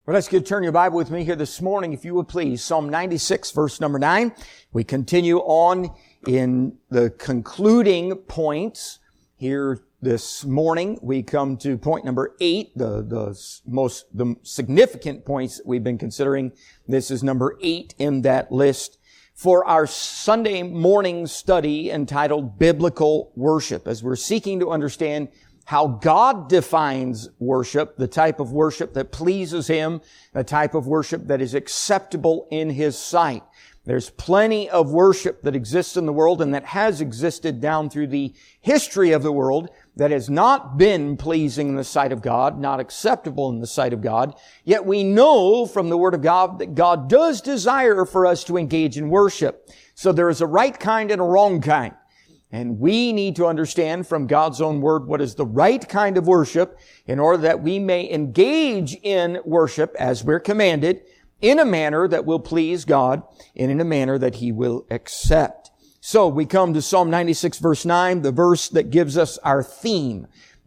Well, let's turn your Bible with me here this morning, if you would please. Psalm 96, verse number 9. We continue on in the concluding points here this morning. We come to point number 8, the significant points that we've been considering. This is number 8 in that list for our Sunday morning study entitled Biblical Worship, as we're seeking to understand how God defines worship, the type of worship that pleases Him, the type of worship that is acceptable in His sight. There's plenty of worship that exists in the world and that has existed down through the history of the world that has not been pleasing in the sight of God, not acceptable in the sight of God. Yet we know from the Word of God that God does desire for us to engage in worship. So there is a right kind and a wrong kind. And we need to understand from God's own Word what is the right kind of worship in order that we may engage in worship as we're commanded in a manner that will please God and in a manner that He will accept. So we come to Psalm 96 verse 9, the verse that gives us our theme.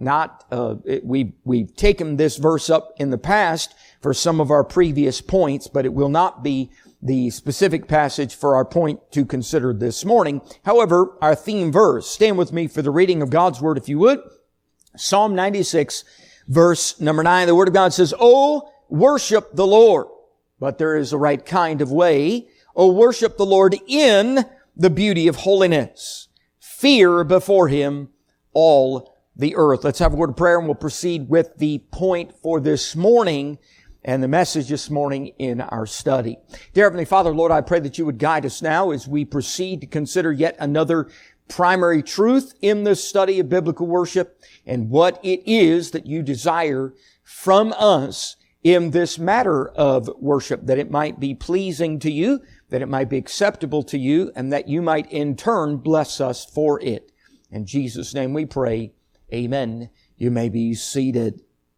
We've taken this verse up in the past for some of our previous points, but it will not be the specific passage for our point to consider this morning. However, our theme verse, stand with me for the reading of God's Word, if you would. Psalm 96, verse number 9, the Word of God says, "Oh, worship the Lord, but there is a right kind of way. Oh, worship the Lord in the beauty of holiness. Fear before Him all the earth." Let's have a word of prayer and we'll proceed with the point for this morning and the message this morning in our study. Dear Heavenly Father, Lord, I pray that You would guide us now as we proceed to consider yet another primary truth in this study of biblical worship and what it is that You desire from us in this matter of worship, that it might be pleasing to You, that it might be acceptable to You, and that You might in turn bless us for it. In Jesus' name we pray, amen. You may be seated.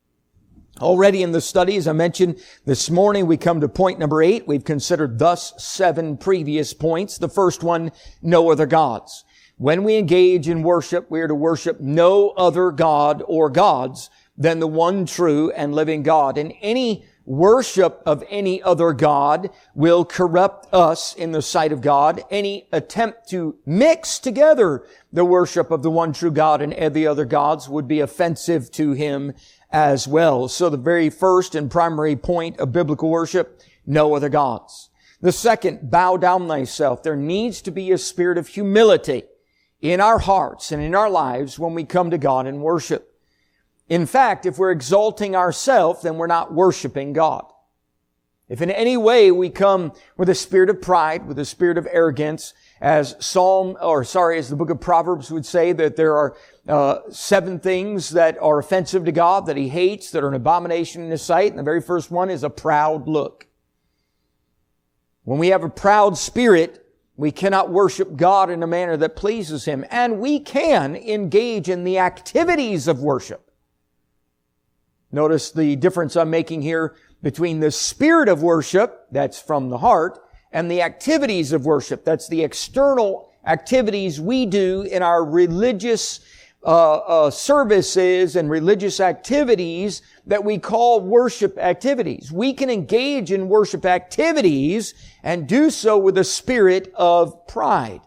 Already in the study, as I mentioned this morning, we come to point number 8. We've considered thus 7 previous points. The first one, no other gods. When we engage in worship, we are to worship no other God or gods than the one true and living God. And any worship of any other God will corrupt us in the sight of God. Any attempt to mix together the worship of the one true God and the other gods would be offensive to Him as well. So the very first and primary point of biblical worship, no other gods. The second, bow down thyself. There needs to be a spirit of humility in our hearts and in our lives when we come to God in worship. In fact, if we're exalting ourselves, then we're not worshiping God. If in any way we come with a spirit of pride, with a spirit of arrogance, as the book of Proverbs would say, that there are 7 things that are offensive to God, that He hates, that are an abomination in His sight. And the very first one is a proud look. When we have a proud spirit, we cannot worship God in a manner that pleases Him. And we can engage in the activities of worship. Notice the difference I'm making here between the spirit of worship, that's from the heart, and the activities of worship. That's the external activities we do in our religious services and religious activities that we call worship activities. We can engage in worship activities and do so with a spirit of pride.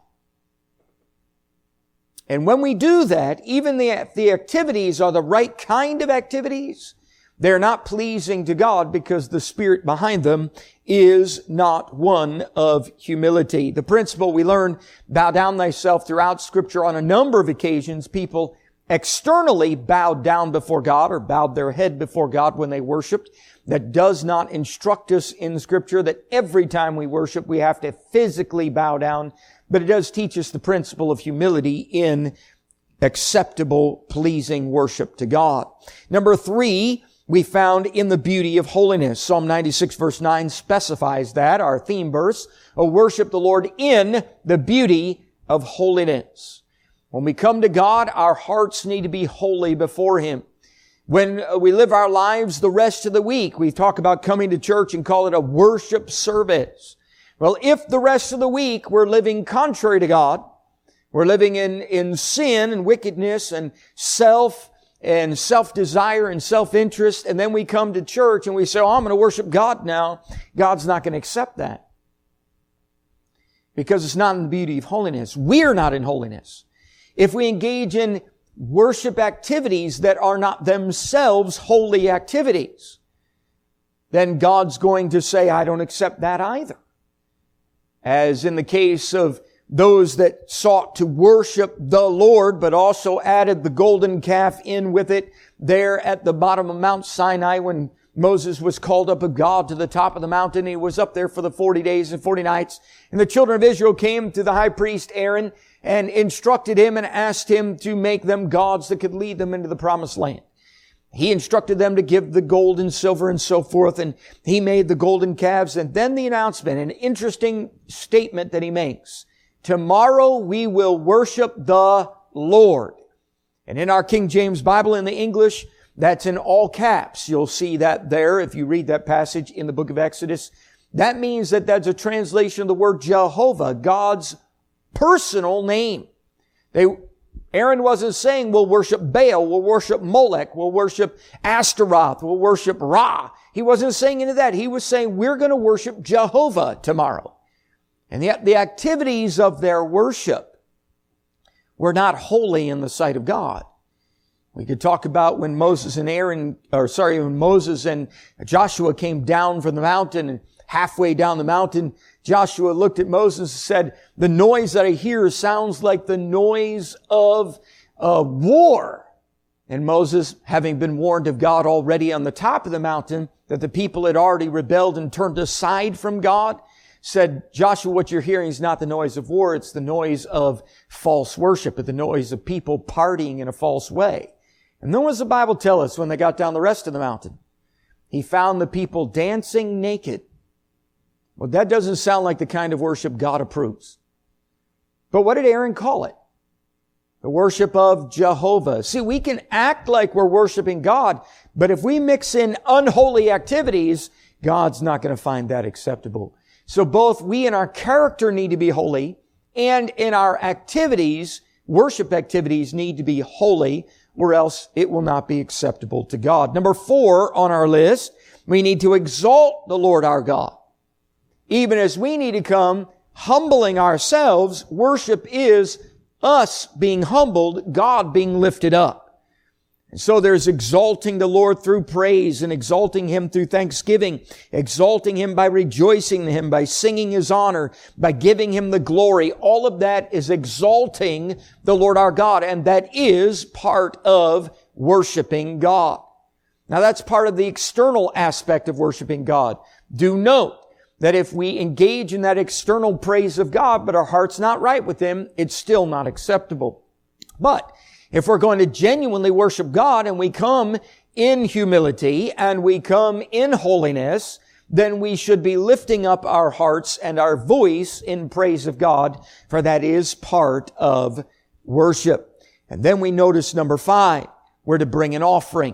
And when we do that, even the activities are the right kind of activities, they're not pleasing to God because the spirit behind them is not one of humility. The principle we learn, bow down thyself, throughout Scripture on a number of occasions, people externally bowed down before God or bowed their head before God when they worshiped. That does not instruct us in Scripture that every time we worship we have to physically bow down, but it does teach us the principle of humility in acceptable, pleasing worship to God. Number 3, we found in the beauty of holiness. Psalm 96 verse 9 specifies that, our theme verse, worship the Lord in the beauty of holiness. When we come to God, our hearts need to be holy before Him. When we live our lives the rest of the week, we talk about coming to church and call it a worship service. Well, if the rest of the week we're living contrary to God, we're living in sin and wickedness and self and self-desire and self-interest, and then we come to church and we say, oh, I'm going to worship God now. God's not going to accept that. Because it's not in the beauty of holiness. We're not in holiness. If we engage in worship activities that are not themselves holy activities, then God's going to say, I don't accept that either. As in the case of those that sought to worship the Lord, but also added the golden calf in with it there at the bottom of Mount Sinai when Moses was called up of God to the top of the mountain. He was up there for the 40 days and 40 nights. And the children of Israel came to the high priest Aaron and instructed him and asked him to make them gods that could lead them into the promised land. He instructed them to give the gold and silver and so forth, and he made the golden calves. And then the announcement, an interesting statement that he makes. Tomorrow we will worship the Lord. And in our King James Bible, in the English, that's in all caps. You'll see that there if you read that passage in the book of Exodus. That means that that's a translation of the word Jehovah, God's personal name. Aaron wasn't saying we'll worship Baal, we'll worship Molech, we'll worship Ashtaroth, we'll worship Ra. He wasn't saying any of that. He was saying we're going to worship Jehovah tomorrow. And yet the activities of their worship were not holy in the sight of God. We could talk about when Moses and Joshua came down from the mountain, and halfway down the mountain, Joshua looked at Moses and said, the noise that I hear sounds like the noise of war. And Moses, having been warned of God already on the top of the mountain, that the people had already rebelled and turned aside from God, said, Joshua, what you're hearing is not the noise of war, it's the noise of false worship, it's the noise of people partying in a false way. And then what does the Bible tell us when they got down the rest of the mountain? He found the people dancing naked. Well, that doesn't sound like the kind of worship God approves. But what did Aaron call it? The worship of Jehovah. See, we can act like we're worshiping God, but if we mix in unholy activities, God's not going to find that acceptable. So both we in our character need to be holy, and in our activities, worship activities need to be holy, or else it will not be acceptable to God. Number 4 on our list, we need to exalt the Lord our God. Even as we need to come humbling ourselves, worship is us being humbled, God being lifted up. And so there's exalting the Lord through praise and exalting Him through thanksgiving, exalting Him by rejoicing in Him, by singing His honor, by giving Him the glory. All of that is exalting the Lord our God, and that is part of worshiping God. Now that's part of the external aspect of worshiping God. Do note that if we engage in that external praise of God, but our heart's not right with Him, it's still not acceptable. But if we're going to genuinely worship God and we come in humility and we come in holiness, then we should be lifting up our hearts and our voice in praise of God, for that is part of worship. And then we notice number 5, we're to bring an offering.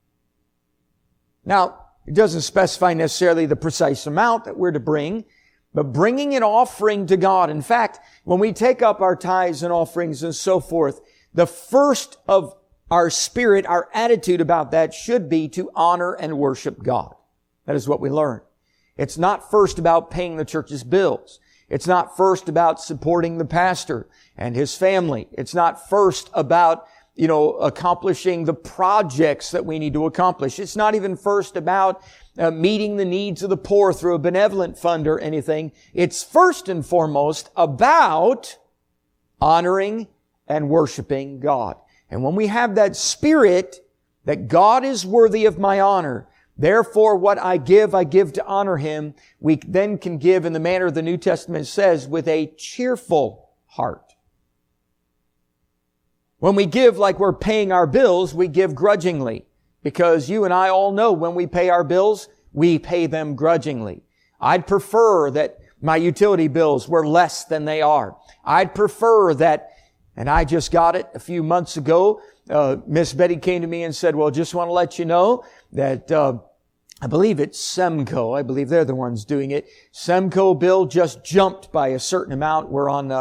Now, it doesn't specify necessarily the precise amount that we're to bring, but bringing an offering to God. In fact, when we take up our tithes and offerings and so forth, the first of our spirit, our attitude about that should be to honor and worship God. That is what we learn. It's not first about paying the church's bills. It's not first about supporting the pastor and his family. It's not first about, accomplishing the projects that we need to accomplish. It's not even first about meeting the needs of the poor through a benevolent fund or anything. It's first and foremost about honoring and worshiping God. And when we have that spirit that God is worthy of my honor, therefore what I give to honor Him, we then can give in the manner the New Testament says, with a cheerful heart. When we give like we're paying our bills, we give grudgingly. Because you and I all know when we pay our bills, we pay them grudgingly. I'd prefer that my utility bills were less than they are. I'd prefer that. And I just got it a few months ago. Miss Betty came to me and said, well, just want to let you know that I believe it's Semco. I believe they're the ones doing it. Semco bill just jumped by a certain amount. We're on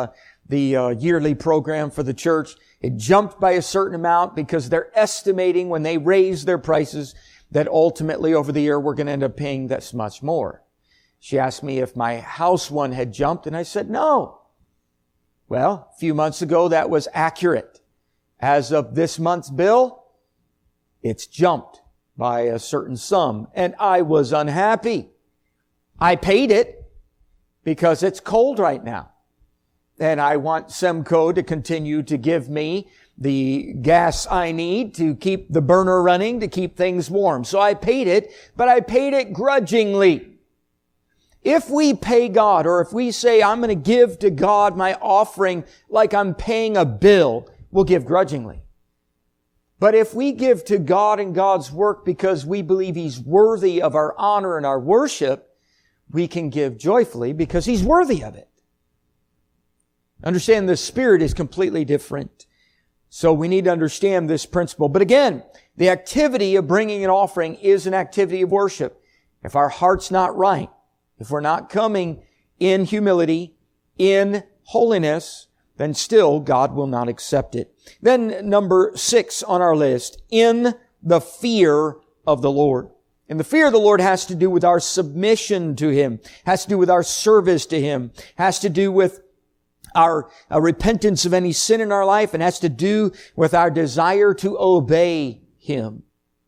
the yearly program for the church. It jumped by a certain amount because they're estimating when they raise their prices that ultimately over the year we're going to end up paying this much more. She asked me if my house one had jumped, and I said no. Well, a few months ago that was accurate. As of this month's bill, it's jumped by a certain sum, and I was unhappy. I paid it because it's cold right now. And I want Semco to continue to give me the gas I need to keep the burner running, to keep things warm. So I paid it, but I paid it grudgingly. If we pay God, or if we say, I'm going to give to God my offering like I'm paying a bill, we'll give grudgingly. But if we give to God and God's work because we believe He's worthy of our honor and our worship, we can give joyfully because He's worthy of it. Understand the spirit is completely different. So we need to understand this principle. But again, the activity of bringing an offering is an activity of worship. If our heart's not right, if we're not coming in humility, in holiness, then still God will not accept it. Then number 6 on our list, in the fear of the Lord. And the fear of the Lord has to do with our submission to Him, has to do with our service to Him, has to do with our repentance of any sin in our life, and has to do with our desire to obey Him.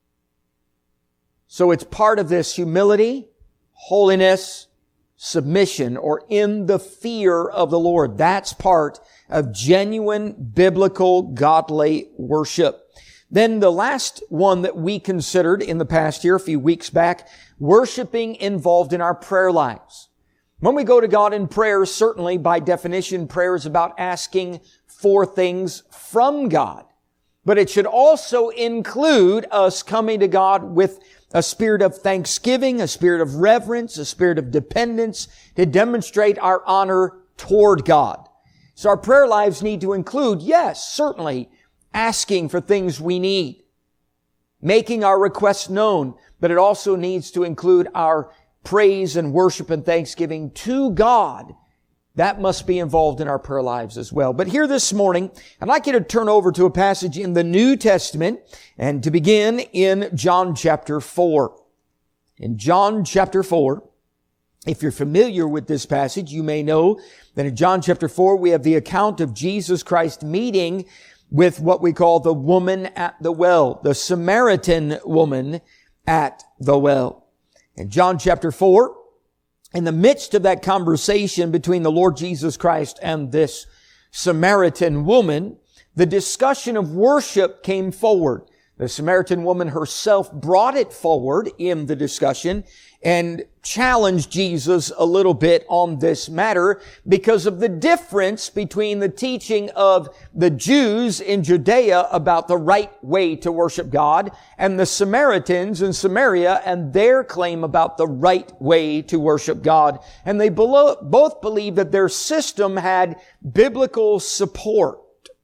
So it's part of this humility, holiness, submission, or in the fear of the Lord. That's part of genuine biblical godly worship. Then the last one that we considered in the past year, a few weeks back, worshiping involved in our prayer lives. When we go to God in prayer, certainly by definition, prayer is about asking for things from God. But it should also include us coming to God with a spirit of thanksgiving, a spirit of reverence, a spirit of dependence to demonstrate our honor toward God. So our prayer lives need to include, yes, certainly, asking for things we need, making our requests known, but it also needs to include our praise and worship and thanksgiving to God. That must be involved in our prayer lives as well. But here this morning, I'd like you to turn over to a passage in the New Testament and to begin in John chapter 4. In John chapter 4, if you're familiar with this passage, you may know that in John chapter 4, we have the account of Jesus Christ meeting with what we call the woman at the well, the Samaritan woman at the well. In John chapter 4, in the midst of that conversation between the Lord Jesus Christ and this Samaritan woman, the discussion of worship came forward. The Samaritan woman herself brought it forward in the discussion and challenged Jesus a little bit on this matter because of the difference between the teaching of the Jews in Judea about the right way to worship God and the Samaritans in Samaria and their claim about the right way to worship God. And they both believed that their system had biblical support.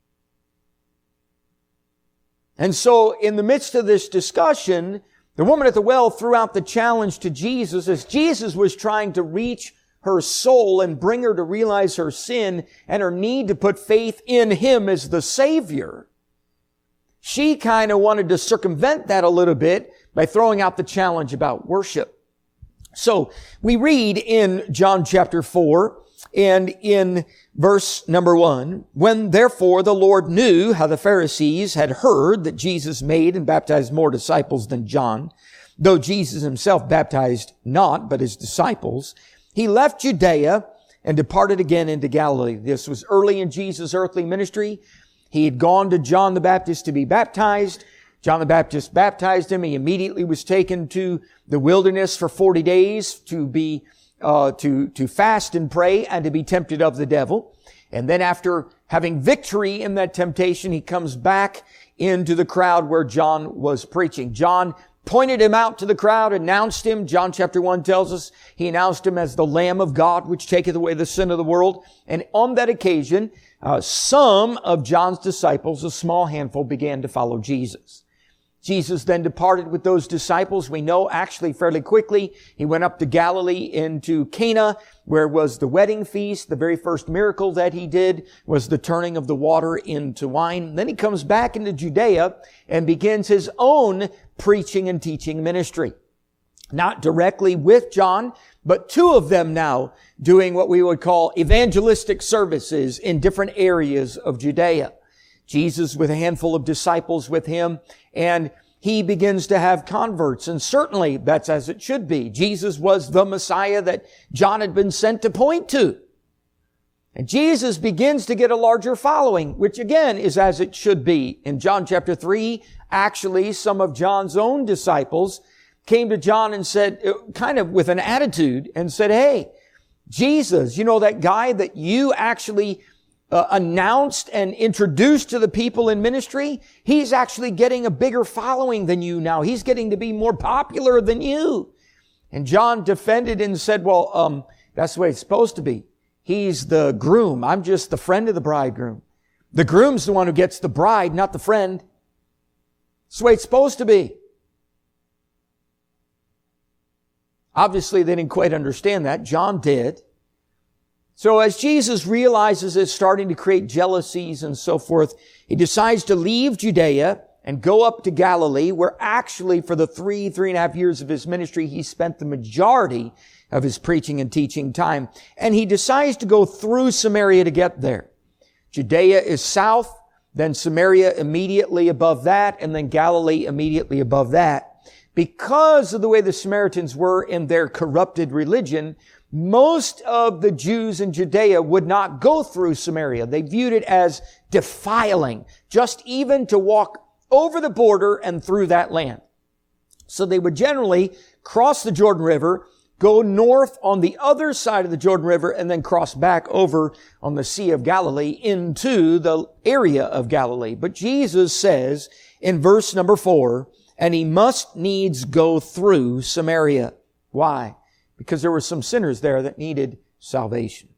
And so in the midst of this discussion, the woman at the well threw out the challenge to Jesus as Jesus was trying to reach her soul and bring her to realize her sin and her need to put faith in Him as the Savior. She kind of wanted to circumvent that a little bit by throwing out the challenge about worship. So we read in John chapter 4 and in verse number 1, when therefore the Lord knew how the Pharisees had heard that Jesus made and baptized more disciples than John, though Jesus Himself baptized not, but His disciples, He left Judea and departed again into Galilee. This was early in Jesus' earthly ministry. He had gone to John the Baptist to be baptized. John the Baptist baptized Him. He immediately was taken to the wilderness for 40 days to be to fast and pray and to be tempted of the devil. And then after having victory in that temptation, He comes back into the crowd where John was preaching. John pointed Him out to the crowd, announced Him. John chapter 1 tells us he announced Him as the Lamb of God, which taketh away the sin of the world. And on that occasion, some of John's disciples, a small handful, began to follow Jesus. Jesus then departed with those disciples. We know actually fairly quickly. He went up to Galilee into Cana, where was the wedding feast. The very first miracle that he did was the turning of the water into wine. Then he comes back into Judea and begins his own preaching and teaching ministry. Not directly with John, but two of them now doing what we would call evangelistic services in different areas of Judea. Jesus with a handful of disciples with him, and he begins to have converts, and certainly that's as it should be. Jesus was the Messiah that John had been sent to point to. And Jesus begins to get a larger following, which again is as it should be. In John chapter 3, actually some of John's own disciples came to John and said, kind of with an attitude, and said, hey, Jesus, you know that guy that you actually announced and introduced to the people in ministry, he's actually getting a bigger following than you now. He's getting to be more popular than you. And John defended and said, well, that's the way it's supposed to be. He's the groom. I'm just the friend of the bridegroom. The groom's the one who gets the bride, not the friend. That's the way it's supposed to be. Obviously, they didn't quite understand that. John did. So as Jesus realizes it's starting to create jealousies and so forth, he decides to leave Judea and go up to Galilee, where actually for the 3.5 years of his ministry, he spent the majority of his preaching and teaching time. And he decides to go through Samaria to get there. Judea is south, then Samaria immediately above that, and then Galilee immediately above that. Because of the way the Samaritans were in their corrupted religion, most of the Jews in Judea would not go through Samaria. They viewed it as defiling, just even to walk over the border and through that land. So they would generally cross the Jordan River, go north on the other side of the Jordan River, and then cross back over on the Sea of Galilee into the area of Galilee. But Jesus says in verse number 4, and he must needs go through Samaria. Why? Because there were some sinners there that needed salvation.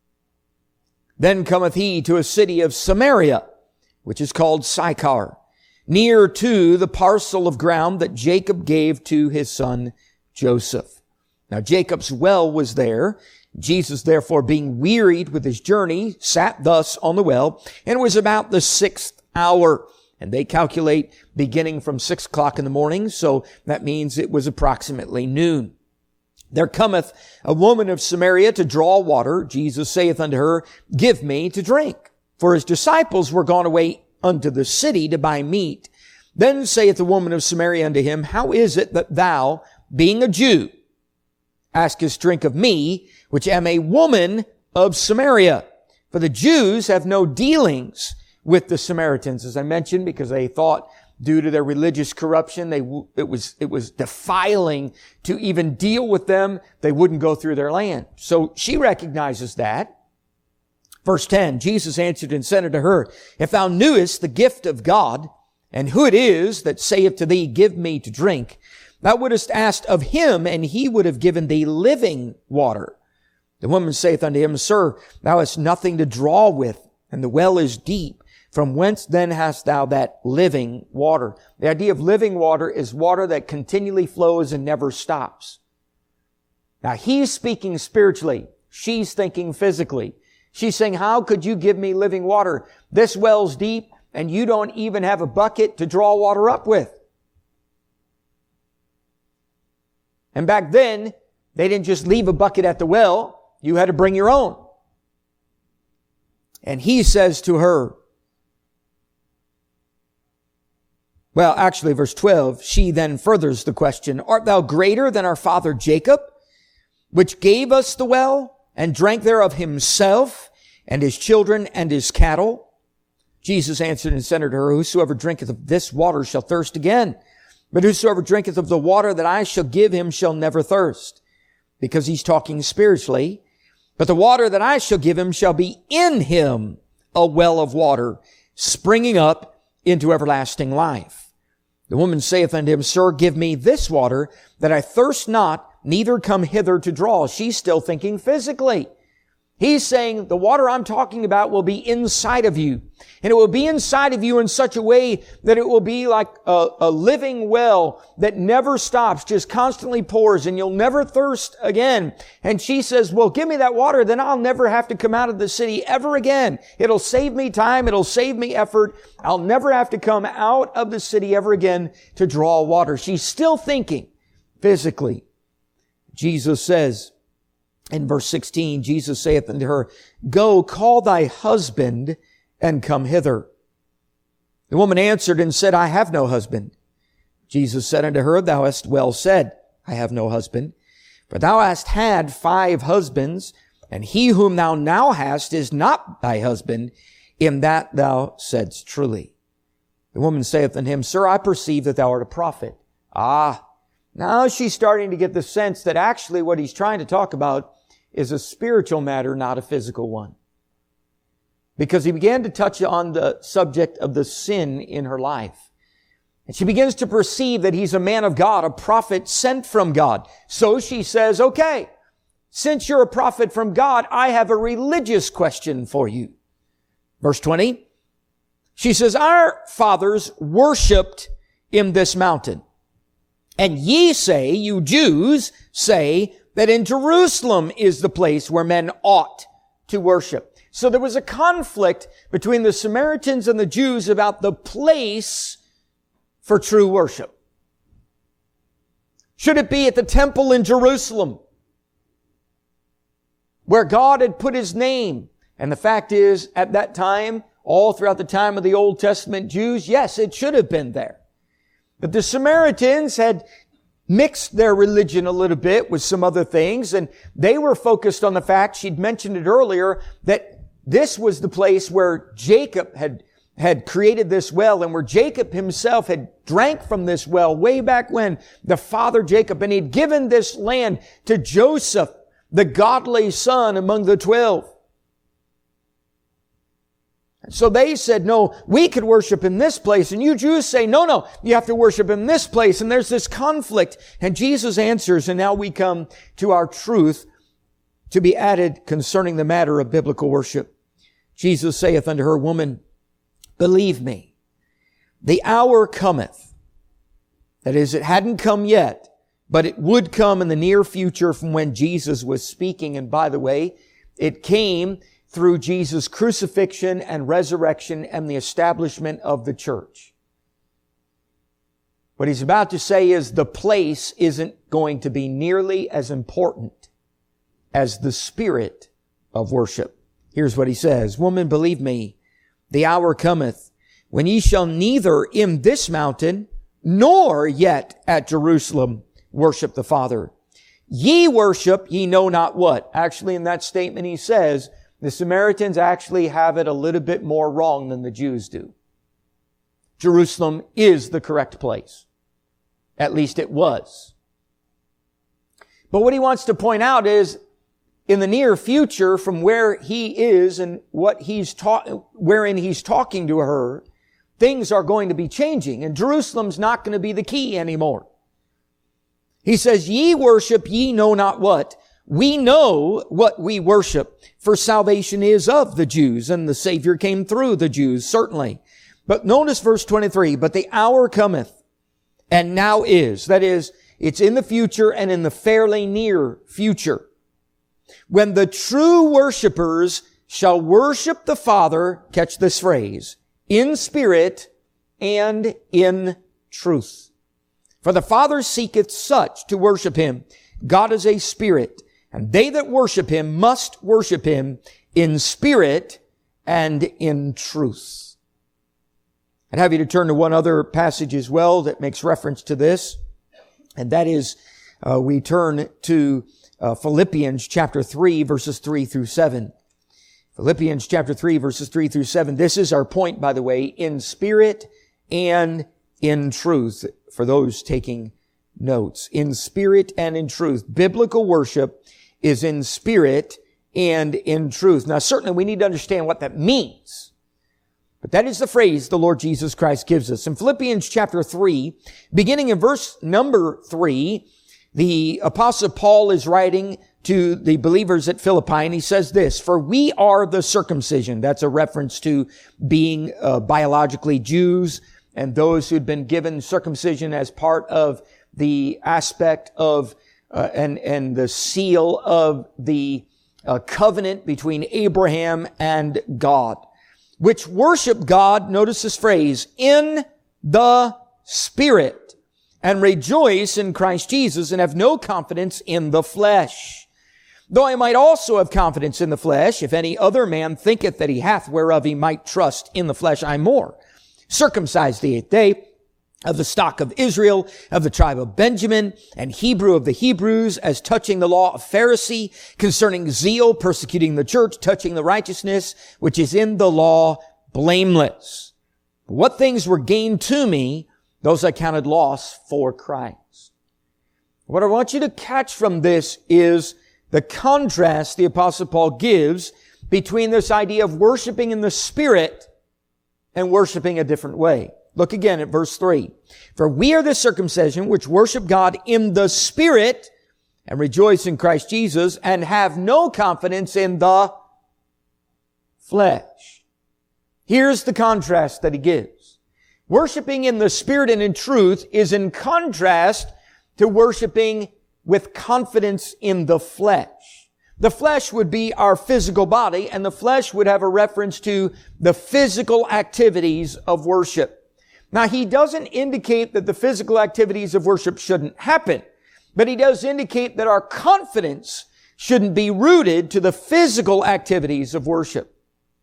Then cometh he to a city of Samaria, which is called Sychar, near to the parcel of ground that Jacob gave to his son Joseph. Now Jacob's well was there. Jesus, therefore, being wearied with his journey, sat thus on the well, and it was about the 6th hour. And they calculate beginning from 6 o'clock in the morning, so that means it was approximately noon. There cometh a woman of Samaria to draw water. Jesus saith unto her, give me to drink. For his disciples were gone away unto the city to buy meat. Then saith the woman of Samaria unto him, how is it that thou, being a Jew, askest drink of me, which am a woman of Samaria? For the Jews have no dealings with the Samaritans, as I mentioned, because they thought due to their religious corruption, it was defiling to even deal with them. They wouldn't go through their land. So she recognizes that. Verse 10, Jesus answered and said unto her, if thou knewest the gift of God, and who it is that saith to thee, give me to drink, thou wouldest asked of him, and he would have given thee living water. The woman saith unto him, Sir, thou hast nothing to draw with, and the well is deep. From whence then hast thou that living water? The idea of living water is water that continually flows and never stops. Now he's speaking spiritually. She's thinking physically. She's saying, how could you give me living water? This well's deep and you don't even have a bucket to draw water up with. And back then, they didn't just leave a bucket at the well. You had to bring your own. And he says to her, well, actually, verse 12, she then furthers the question, art thou greater than our father Jacob, which gave us the well and drank thereof himself and his children and his cattle? Jesus answered and said unto her, whosoever drinketh of this water shall thirst again. But whosoever drinketh of the water that I shall give him shall never thirst. Because he's talking spiritually. But the water that I shall give him shall be in him a well of water, springing up into everlasting life. The woman saith unto him, Sir, give me this water, that I thirst not, neither come hither to draw. She's still thinking physically. He's saying the water I'm talking about will be inside of you. And it will be inside of you in such a way that it will be like a living well that never stops, just constantly pours, and you'll never thirst again. And she says, well, give me that water, then I'll never have to come out of the city ever again. It'll save me time. It'll save me effort. I'll never have to come out of the city ever again to draw water. She's still thinking physically. Jesus says in verse 16, Jesus saith unto her, go, call thy husband and come hither. The woman answered and said, I have no husband. Jesus said unto her, thou hast well said, I have no husband. For thou hast had 5 husbands, and he whom thou now hast is not thy husband. In that thou saidst truly. The woman saith unto him, Sir, I perceive that thou art a prophet. Now she's starting to get the sense that actually what he's trying to talk about is a spiritual matter, not a physical one. Because he began to touch on the subject of the sin in her life. And she begins to perceive that he's a man of God, a prophet sent from God. So she says, okay, since you're a prophet from God, I have a religious question for you. Verse 20, she says, our fathers worshipped in this mountain. And ye say, you Jews say, that in Jerusalem is the place where men ought to worship. So there was a conflict between the Samaritans and the Jews about the place for true worship. Should it be at the temple in Jerusalem, where God had put His name? And the fact is, at that time, all throughout the time of the Old Testament Jews, yes, it should have been there. But the Samaritans had mixed their religion a little bit with some other things, and they were focused on the fact, she'd mentioned it earlier, that this was the place where Jacob had created this well, and where Jacob himself had drank from this well way back when, the father Jacob, and he'd given this land to Joseph, the godly son among the 12. So they said, no, we could worship in this place. And you Jews say, no, you have to worship in this place. And there's this conflict. And Jesus answers, and now we come to our truth to be added concerning the matter of biblical worship. Jesus saith unto her, woman, believe me, the hour cometh. That is, it hadn't come yet, but it would come in the near future from when Jesus was speaking. And by the way, it came through Jesus' crucifixion and resurrection and the establishment of the church. What he's about to say is the place isn't going to be nearly as important as the spirit of worship. Here's what he says, woman, believe me, the hour cometh when ye shall neither in this mountain nor yet at Jerusalem worship the Father. Ye worship ye know not what. Actually, in that statement he says, the Samaritans actually have it a little bit more wrong than the Jews do. Jerusalem is the correct place. At least it was. But what he wants to point out is, in the near future, from where he is and what wherein he's talking to her, things are going to be changing, and Jerusalem's not going to be the key anymore. He says, ye worship ye know not what. We know what we worship, for salvation is of the Jews, and the Savior came through the Jews, certainly. But notice verse 23, but the hour cometh, and now is. That is, it's in the future and in the fairly near future, when the true worshipers shall worship the Father, catch this phrase, in spirit and in truth. For the Father seeketh such to worship Him. God is a spirit, and they that worship Him must worship Him in spirit and in truth. I'd have you to turn to one other passage as well that makes reference to this, and that is, we turn to Philippians chapter 3, verses 3 through 7. Philippians chapter 3, verses 3 through 7. This is our point, by the way, in spirit and in truth, for those taking notes. In spirit and in truth. Biblical worship is in spirit and in truth. Now, certainly we need to understand what that means. But that is the phrase the Lord Jesus Christ gives us. In Philippians chapter 3, beginning in verse number 3, the Apostle Paul is writing to the believers at Philippi, and he says this, "For we are the circumcision." That's a reference to being biologically Jews and those who'd been given circumcision as part of the aspect of and the seal of the covenant between Abraham and God, which worship God, notice this phrase, in the Spirit, and rejoice in Christ Jesus, and have no confidence in the flesh. Though I might also have confidence in the flesh, if any other man thinketh that he hath whereof he might trust in the flesh, I more. Circumcised the 8th day, of the stock of Israel, of the tribe of Benjamin, and Hebrew of the Hebrews, as touching the law of Pharisee, concerning zeal, persecuting the church, touching the righteousness which is in the law, blameless. What things were gained to me, those I counted loss for Christ. What I want you to catch from this is the contrast the Apostle Paul gives between this idea of worshiping in the Spirit and worshiping a different way. Look again at verse 3. "For we are the circumcision which worship God in the Spirit and rejoice in Christ Jesus and have no confidence in the flesh." Here's the contrast that he gives. Worshiping in the Spirit and in truth is in contrast to worshiping with confidence in the flesh. The flesh would be our physical body, and the flesh would have a reference to the physical activities of worship. Now, he doesn't indicate that the physical activities of worship shouldn't happen, but he does indicate that our confidence shouldn't be rooted to the physical activities of worship.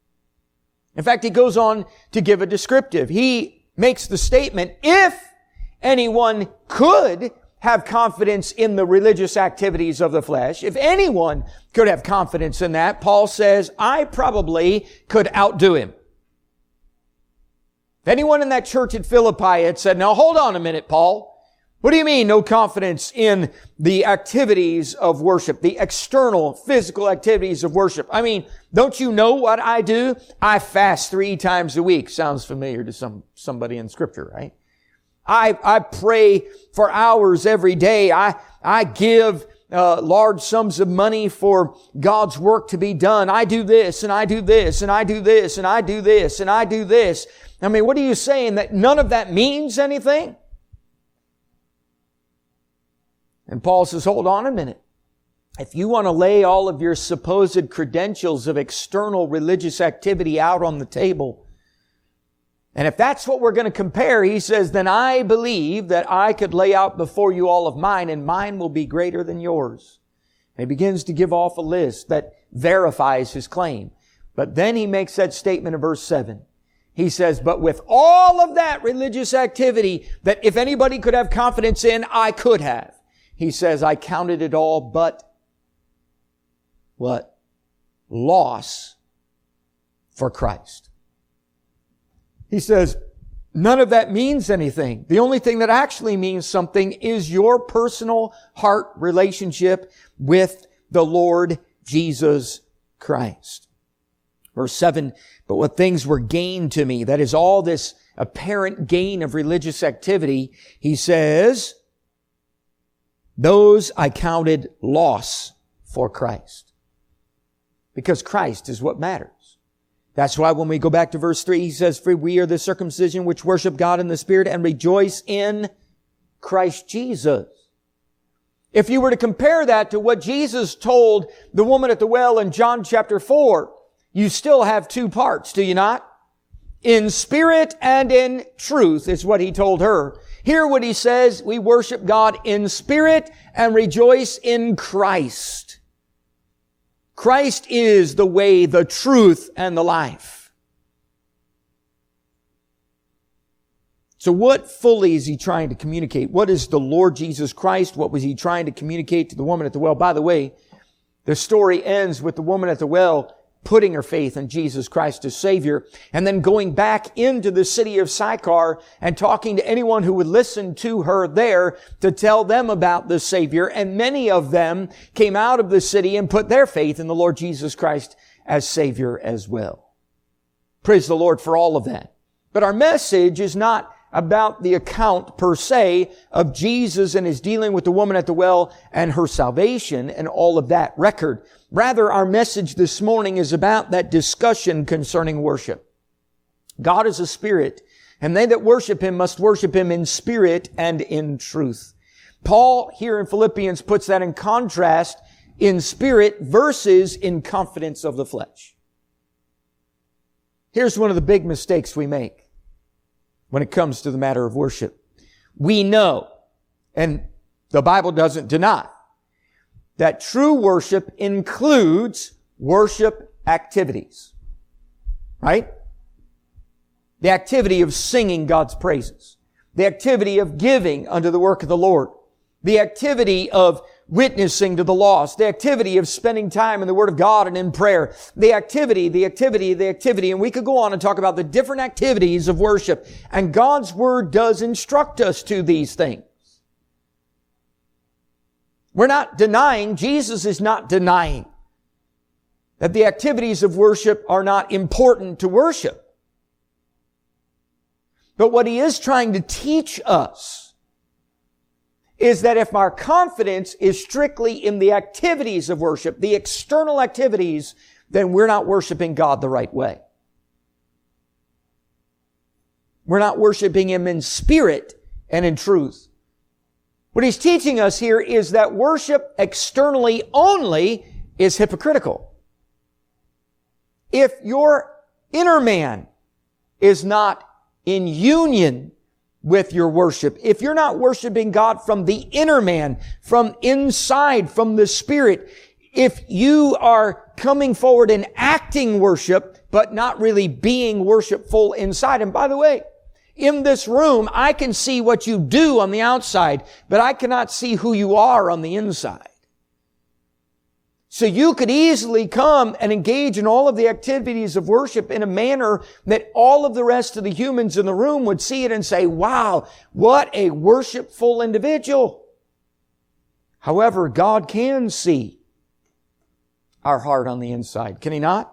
In fact, he goes on to give a descriptive. He makes the statement, if anyone could have confidence in the religious activities of the flesh, if anyone could have confidence in that, Paul says, I probably could outdo him. If anyone in that church at Philippi had said, now hold on a minute, Paul, what do you mean no confidence in the activities of worship, the external physical activities of worship? I mean, don't you know what I do? I fast 3 times a week. Sounds familiar to somebody in Scripture, right? I pray for hours every day. I give large sums of money for God's work to be done. I do this, and I do this, and I do this, and I do this, and I do this. I mean, what are you saying? That none of that means anything? And Paul says, hold on a minute. If you want to lay all of your supposed credentials of external religious activity out on the table, and if that's what we're going to compare, he says, then I believe that I could lay out before you all of mine, and mine will be greater than yours. And he begins to give off a list that verifies his claim. But then he makes that statement in verse 7. He says, but with all of that religious activity that if anybody could have confidence in, I could have. He says, I counted it all but what? Loss for Christ. He says, none of that means anything. The only thing that actually means something is your personal heart relationship with the Lord Jesus Christ. Verse 7, but what things were gained to me, that is all this apparent gain of religious activity, he says, those I counted loss for Christ. Because Christ is what matters. That's why when we go back to verse 3, he says, for we are the circumcision which worship God in the Spirit and rejoice in Christ Jesus. If you were to compare that to what Jesus told the woman at the well in John chapter 4, you still have 2 parts, do you not? In spirit and in truth is what he told her. Here what he says, we worship God in spirit and rejoice in Christ. Christ is the way, the truth, and the life. So what fully is he trying to communicate? What is the Lord Jesus Christ? What was he trying to communicate to the woman at the well? By the way, the story ends with the woman at the well putting her faith in Jesus Christ as Savior, and then going back into the city of Sychar and talking to anyone who would listen to her there to tell them about the Savior. And many of them came out of the city and put their faith in the Lord Jesus Christ as Savior as well. Praise the Lord for all of that. But our message is not about the account per se of Jesus and his dealing with the woman at the well and her salvation and all of that record. Rather, our message this morning is about that discussion concerning worship. God is a spirit, and they that worship him must worship him in spirit and in truth. Paul here in Philippians puts that in contrast in spirit versus in confidence of the flesh. Here's one of the big mistakes we make when it comes to the matter of worship. We know, and the Bible doesn't deny, that true worship includes worship activities. Right? The activity of singing God's praises. The activity of giving unto the work of the Lord. The activity of witnessing to the lost. The activity of spending time in the Word of God and in prayer. The activity. And we could go on and talk about the different activities of worship. And God's Word does instruct us to these things. We're not denying, Jesus is not denying that the activities of worship are not important to worship. But what he is trying to teach us is that if our confidence is strictly in the activities of worship, the external activities, then we're not worshiping God the right way. We're not worshiping him in spirit and in truth. What he's teaching us here is that worship externally only is hypocritical. If your inner man is not in union with your worship, if you're not worshiping God from the inner man, from inside, from the Spirit, if you are coming forward and acting worship, but not really being worshipful inside, and by the way, in this room, I can see what you do on the outside, but I cannot see who you are on the inside. So you could easily come and engage in all of the activities of worship in a manner that all of the rest of the humans in the room would see it and say, wow, what a worshipful individual. However, God can see our heart on the inside, can he not?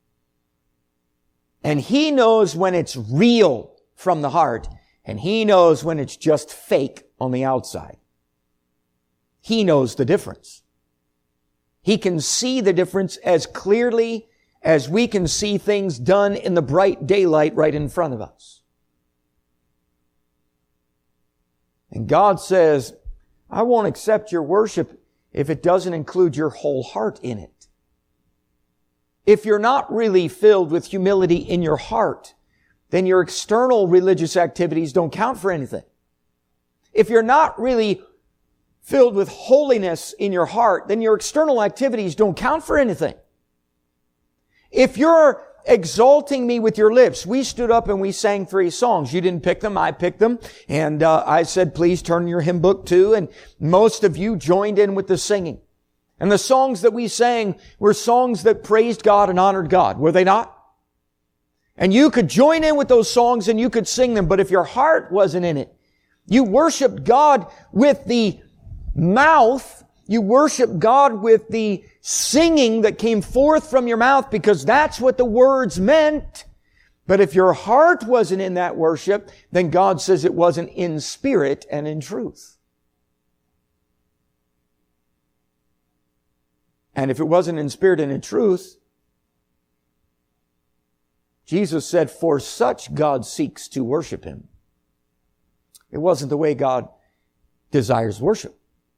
And he knows when it's real from the heart, and he knows when it's just fake on the outside. He knows the difference. He can see the difference as clearly as we can see things done in the bright daylight right in front of us. And God says, I won't accept your worship if it doesn't include your whole heart in it. If you're not really filled with humility in your heart, then your external religious activities don't count for anything. If you're not really filled with holiness in your heart, then your external activities don't count for anything. If you're exalting me with your lips, we stood up and we sang 3 songs. You didn't pick them, I picked them. And I said, please turn your hymn book too. And most of you joined in with the singing. And the songs that we sang were songs that praised God and honored God, were they not? And you could join in with those songs and you could sing them, but if your heart wasn't in it, you worshiped God with the mouth, you worship God with the singing that came forth from your mouth because that's what the words meant. But if your heart wasn't in that worship, then God says it wasn't in spirit and in truth. And if it wasn't in spirit and in truth, Jesus said, for such God seeks to worship him. It wasn't the way God desires worship.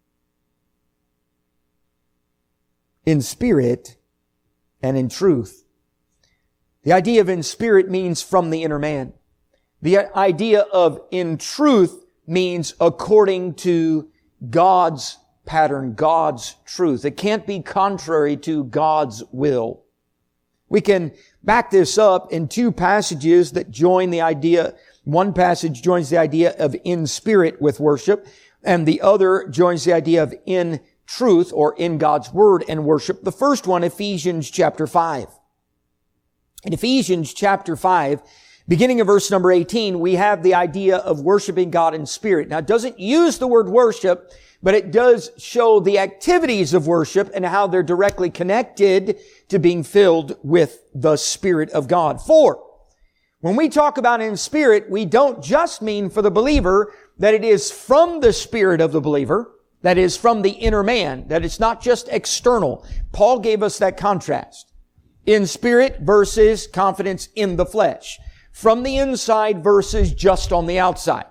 In spirit and in truth. The idea of in spirit means from the inner man. The idea of in truth means according to God's pattern, God's truth. It can't be contrary to God's will. We can back this up in 2 passages that join the idea. One passage joins the idea of in spirit with worship, and the other joins the idea of in truth or in God's Word and worship. The first one, Ephesians chapter 5. In Ephesians chapter 5, beginning of verse number 18, we have the idea of worshiping God in spirit. Now, it doesn't use the word worship, but it does show the activities of worship and how they're directly connected to being filled with the Spirit of God. For When we talk about in spirit, we don't just mean for the believer that it is from the spirit of the believer, that is from the inner man, that it's not just external. Paul gave us that contrast. In spirit versus confidence in the flesh. From the inside versus just on the outside.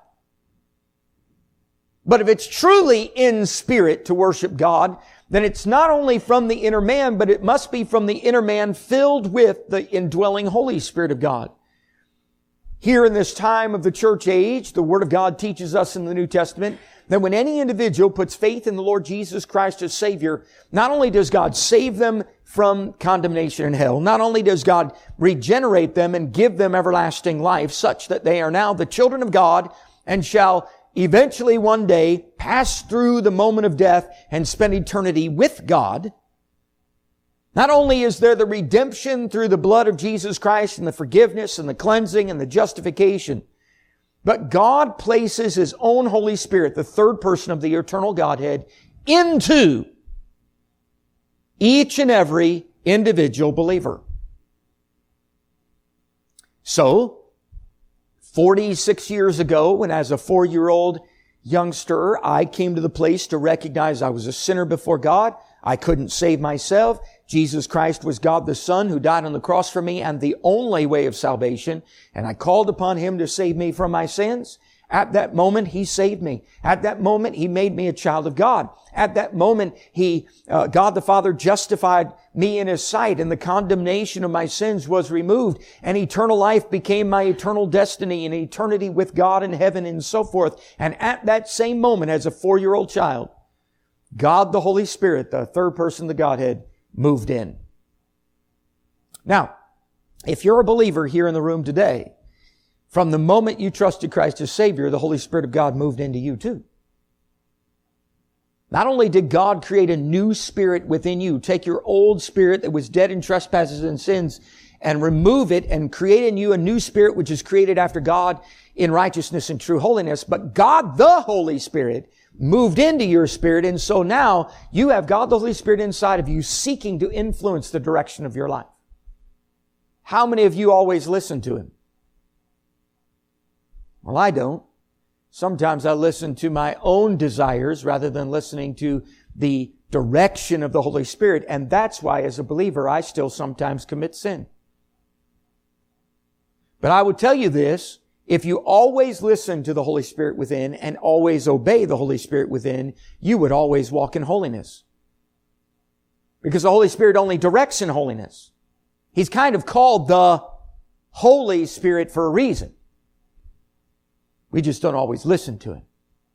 But if it's truly in spirit to worship God, then it's not only from the inner man, but it must be from the inner man filled with the indwelling Holy Spirit of God. Here in this time of the church age, the Word of God teaches us in the New Testament that when any individual puts faith in the Lord Jesus Christ as Savior, not only does God save them from condemnation in hell, not only does God regenerate them and give them everlasting life such that they are now the children of God and shall eventually one day pass through the moment of death and spend eternity with God. Not only is there the redemption through the blood of Jesus Christ and the forgiveness and the cleansing and the justification, but God places His own Holy Spirit, the third person of the eternal Godhead, into each and every individual believer. So, 46 years ago, when as a 4-year-old youngster, I came to the place to recognize I was a sinner before God. I couldn't save myself. Jesus Christ was God the Son who died on the cross for me and the only way of salvation. And I called upon Him to save me from my sins. At that moment, He saved me. At that moment, He made me a child of God. At that moment, God the Father justified me in His sight, and the condemnation of my sins was removed, and eternal life became my eternal destiny, and eternity with God in heaven and so forth. And at that same moment, as a 4-year-old child, God the Holy Spirit, the third person of the Godhead, moved in. Now, if you're a believer here in the room today, from the moment you trusted Christ as Savior, the Holy Spirit of God moved into you too. Not only did God create a new spirit within you, take your old spirit that was dead in trespasses and sins and remove it and create in you a new spirit which is created after God in righteousness and true holiness. But God, the Holy Spirit, moved into your spirit, and so now you have God the Holy Spirit inside of you seeking to influence the direction of your life. How many of you always listen to Him? Well, I don't. Sometimes I listen to my own desires rather than listening to the direction of the Holy Spirit, and that's why as a believer I still sometimes commit sin. But I would tell you this, if you always listen to the Holy Spirit within and always obey the Holy Spirit within, you would always walk in holiness. Because the Holy Spirit only directs in holiness. He's kind of called the Holy Spirit for a reason. We just don't always listen to Him.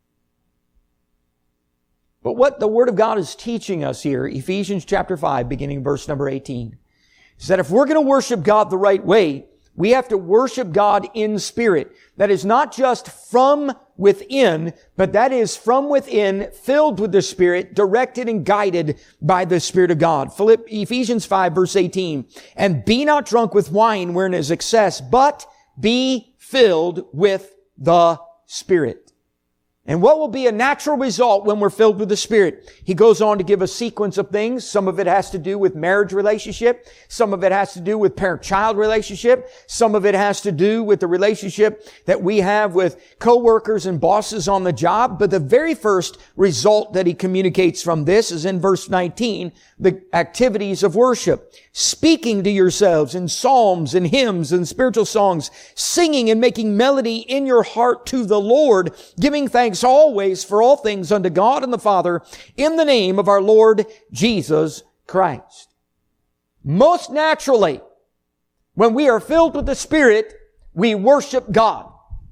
But what the Word of God is teaching us here, Ephesians chapter 5, beginning verse number 18, is that if we're going to worship God the right way, we have to worship God in spirit. That is not just from within, but that is from within, filled with the Spirit, directed and guided by the Spirit of God. Ephesians 5 verse 18, and be not drunk with wine wherein is excess, but be filled with the Spirit. And what will be a natural result when we're filled with the Spirit? He goes on to give a sequence of things. Some of it has to do with marriage relationship. Some of it has to do with parent-child relationship. Some of it has to do with the relationship that we have with co-workers and bosses on the job. But the very first result that he communicates from this is in verse 19, the activities of worship. Speaking to yourselves in psalms and hymns and spiritual songs, singing and making melody in your heart to the Lord, giving thanks always for all things unto God and the Father in the name of our Lord Jesus Christ. Most naturally, when we are filled with the Spirit, we worship God.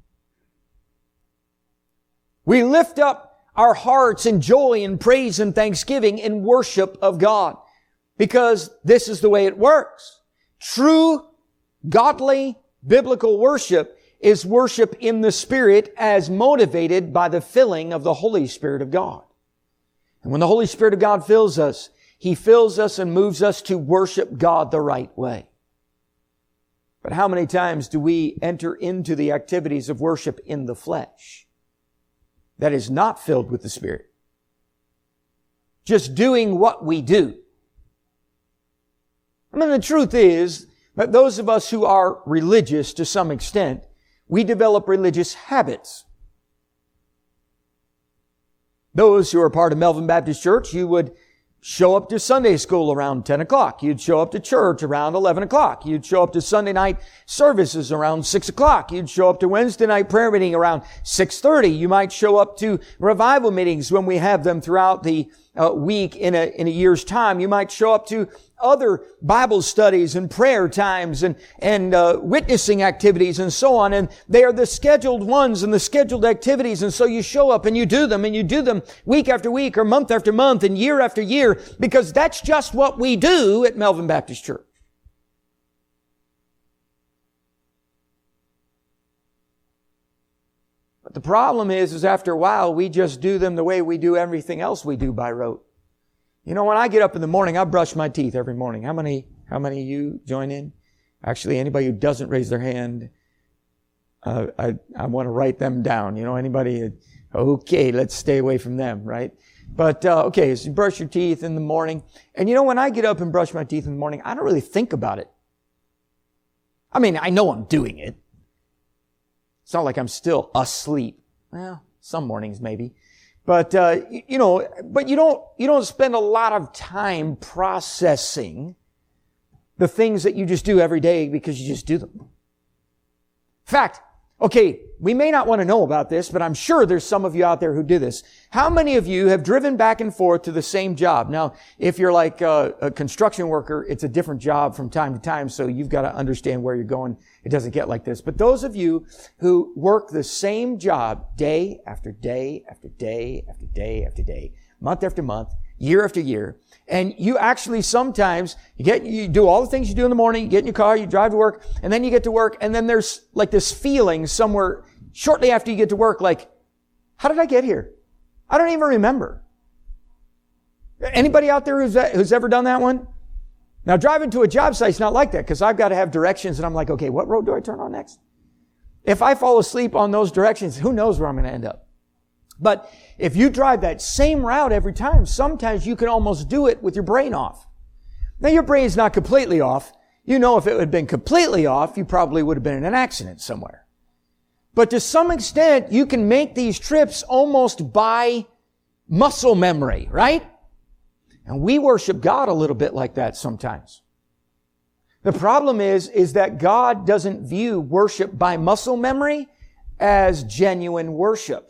We lift up our hearts in joy and praise and thanksgiving in worship of God. Because this is the way it works. True, godly, biblical worship is worship in the Spirit as motivated by the filling of the Holy Spirit of God. And when the Holy Spirit of God fills us, He fills us and moves us to worship God the right way. But how many times do we enter into the activities of worship in the flesh that is not filled with the Spirit? Just doing what we do. I mean, the truth is, But those of us who are religious to some extent, we develop religious habits. Those who are part of Melvin Baptist Church, you would show up to Sunday school around 10 o'clock. You'd show up to church around 11 o'clock. You'd show up to Sunday night services around 6 o'clock. You'd show up to Wednesday night prayer meeting around 6:30. You might show up to revival meetings when we have them throughout the week in a year's time. You might show up to other Bible studies and prayer times and witnessing activities and so on. And they are the scheduled ones and the scheduled activities. And so you show up and you do them week after week or month after month and year after year, because that's just what we do at Melvin Baptist Church. But the problem is after a while, we just do them the way we do everything else we do by rote. You know, when I get up in the morning, I brush my teeth every morning. How many of you join in? Actually, anybody who doesn't raise their hand, I want to write them down. You know, anybody, okay, let's stay away from them, right? But, okay, so you brush your teeth in the morning. And you know, when I get up and brush my teeth in the morning, I don't really think about it. I mean, I know I'm doing it. It's not like I'm still asleep. Well, some mornings maybe. But, you don't spend a lot of time processing the things that you just do every day because you just do them. In fact, okay, we may not want to know about this, but I'm sure there's some of you out there who do this. How many of you have driven back and forth to the same job? Now, if you're like a construction worker, it's a different job from time to time, so you've got to understand where you're going. It doesn't get like this. But those of you who work the same job day after day after day after day after day, month after month, year after year, and you actually sometimes you do all the things you do in the morning, you get in your car, you drive to work, and then you get to work, and then there's like this feeling somewhere shortly after you get to work, like, how did I get here? I don't even remember. Anybody out there who's ever done that one? Now, driving to a job site's not like that, because I've got to have directions, and I'm like, okay, what road do I turn on next? If I fall asleep on those directions, who knows where I'm going to end up? But if you drive that same route every time, sometimes you can almost do it with your brain off. Now, your brain's not completely off. You know, if it had been completely off, you probably would have been in an accident somewhere. But to some extent, you can make these trips almost by muscle memory, right? And we worship God a little bit like that sometimes. The problem is that God doesn't view worship by muscle memory as genuine worship.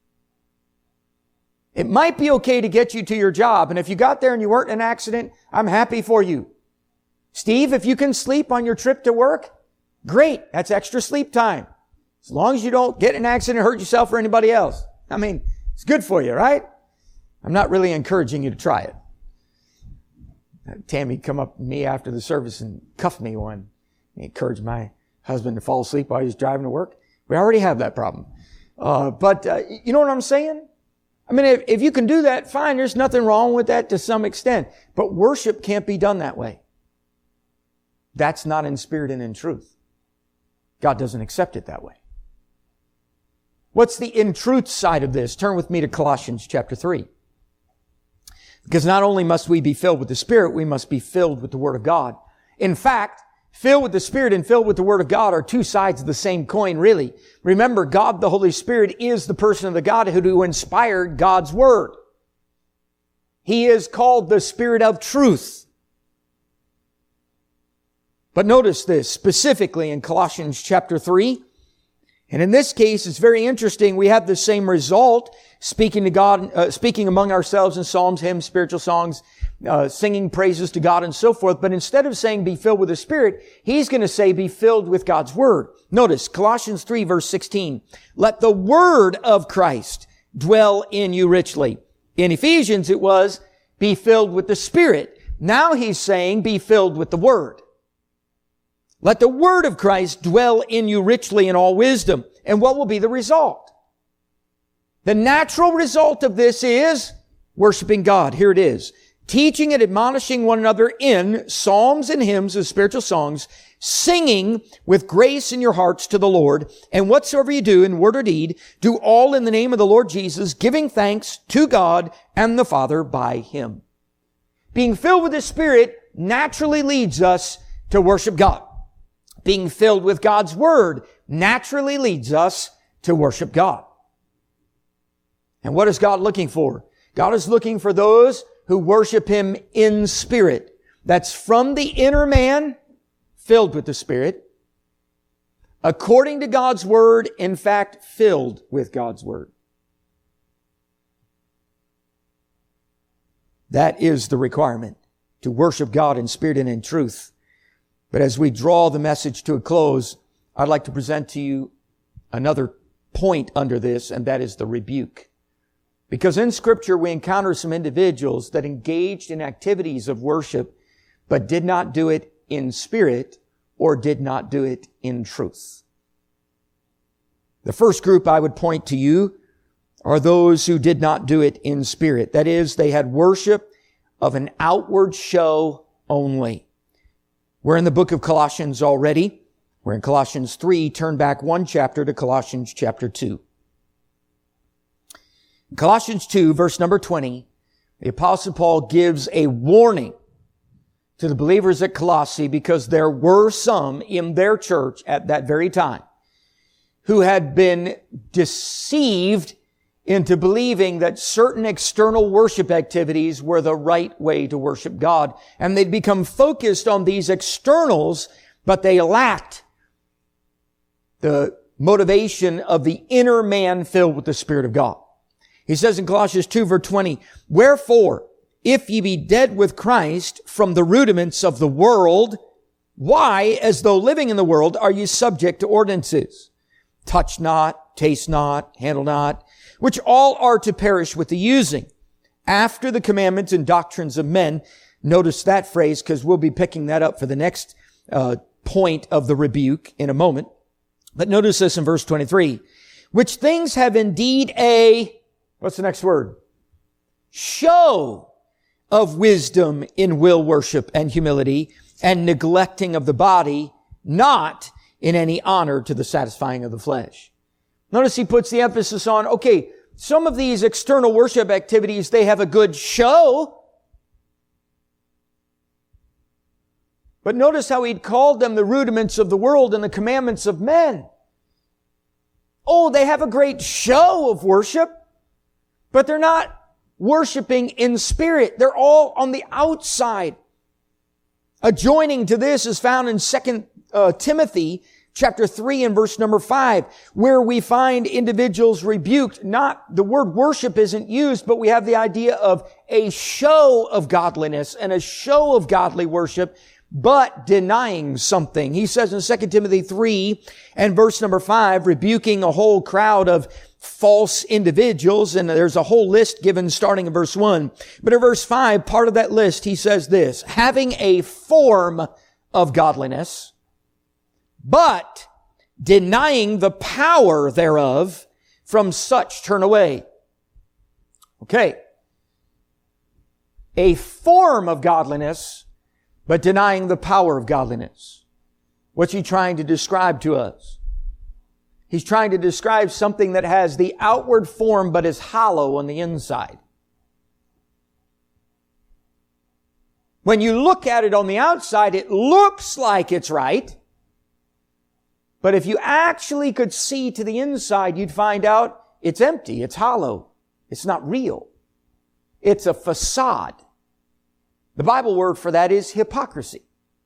It might be okay to get you to your job, and if you got there and you weren't in an accident, I'm happy for you. Steve, if you can sleep on your trip to work, great, that's extra sleep time. As long as you don't get in an accident, hurt yourself or anybody else. I mean, it's good for you, right? I'm not really encouraging you to try it. Tammy come up to me after the service and cuffed me one. He encouraged my husband to fall asleep while he was driving to work. We already have that problem. But you know what I'm saying? I mean, if you can do that, fine. There's nothing wrong with that to some extent. But worship can't be done that way. That's not in spirit and in truth. God doesn't accept it that way. What's the in truth side of this? Turn with me to Colossians chapter 3. Because not only must we be filled with the Spirit, we must be filled with the Word of God. In fact, filled with the Spirit and filled with the Word of God are two sides of the same coin, really. Remember, God, the Holy Spirit, is the person of the Godhead who inspired God's Word. He is called the Spirit of truth. But notice this, specifically in Colossians chapter 3. And in this case, it's very interesting. We have the same result, speaking to God, speaking among ourselves in psalms, hymns, spiritual songs, singing praises to God and so forth. But instead of saying be filled with the Spirit, he's going to say be filled with God's Word. Notice Colossians 3 verse 16. Let the Word of Christ dwell in you richly. In Ephesians it was be filled with the Spirit. Now he's saying be filled with the Word. Let the Word of Christ dwell in you richly in all wisdom. And what will be the result? The natural result of this is worshiping God. Here it is. Teaching and admonishing one another in psalms and hymns and spiritual songs, singing with grace in your hearts to the Lord. And whatsoever you do in word or deed, do all in the name of the Lord Jesus, giving thanks to God and the Father by Him. Being filled with the Spirit naturally leads us to worship God. being filled with God's Word naturally leads us to worship God. And what is God looking for? God is looking for those who worship Him in spirit. That's from the inner man, filled with the Spirit, according to God's Word, in fact, filled with God's Word. That is the requirement, to worship God in spirit and in truth. But as we draw the message to a close, I'd like to present to you another point under this, and that is the rebuke. Because in Scripture we encounter some individuals that engaged in activities of worship, but did not do it in spirit or did not do it in truth. The first group I would point to you are those who did not do it in spirit. That is, they had worship of an outward show only. We're in the book of Colossians already. We're in Colossians 3. Turn back one chapter to Colossians chapter 2. In Colossians 2, verse number 20, the Apostle Paul gives a warning to the believers at Colossae, because there were some in their church at that very time who had been deceived into believing that certain external worship activities were the right way to worship God. And they'd become focused on these externals, but they lacked the motivation of the inner man filled with the Spirit of God. He says in Colossians 2, verse 20, "Wherefore, if ye be dead with Christ from the rudiments of the world, why, as though living in the world, are ye subject to ordinances? Touch not, taste not, handle not, which all are to perish with the using, after the commandments and doctrines of men." Notice that phrase, because we'll be picking that up for the next point of the rebuke in a moment. But notice this in verse 23. "Which things have indeed what's the next word? Show of wisdom in will worship and humility, and neglecting of the body, not in any honor to the satisfying of the flesh." Notice he puts the emphasis on, okay, some of these external worship activities, they have a good show. But notice how he'd called them the rudiments of the world and the commandments of men. Oh, they have a great show of worship, but they're not worshiping in spirit. They're all on the outside. Adjoining to this is found in 2 Timothy chapter 3 and verse number 5, where we find individuals rebuked. Not, the word worship isn't used, but we have the idea of a show of godliness and a show of godly worship, but denying something. He says in 2 Timothy 3 and verse number 5, rebuking a whole crowd of false individuals, and there's a whole list given starting in verse 1. But in verse 5, part of that list, he says this, "Having a form of godliness, but denying the power thereof, from such turn away." Okay. A form of godliness, but denying the power of godliness. What's he trying to describe to us? He's trying to describe something that has the outward form but is hollow on the inside. When you look at it on the outside, it looks like it's right. But if you actually could see to the inside, you'd find out it's empty, it's hollow, it's not real. It's a facade. The Bible word for that is hypocrisy.